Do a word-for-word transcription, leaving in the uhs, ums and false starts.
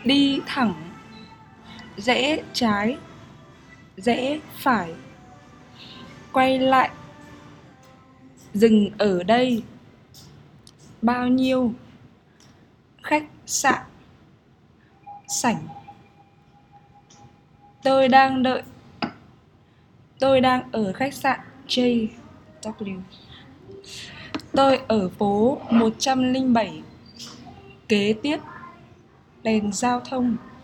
đi thẳng, rẽ trái, rẽ phải, quay lại, dừng ở đây, bao nhiêu, khách sạn, sảnh. Tôi đang đợi. Tôi đang ở khách sạn J W. Tôi ở phố một trăm lẻ bảy. Kế tiếp, đèn giao thông.